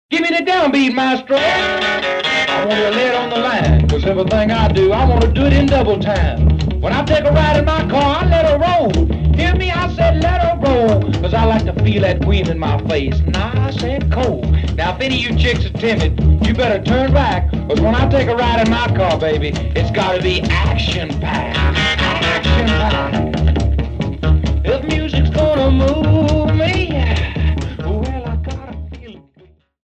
Give me the downbeat, maestro. I want to lay it on the line, 'cause everything I do, I want to do it in double time. When I take a ride in my car, I let her roll. Hear me? I said let her roll, 'cause I like to feel that queen in my face. Nah, I said cold. Now, if any of you chicks are timid, you better turn back, 'cause when I take a ride in my car, baby, it's got to be action-packed.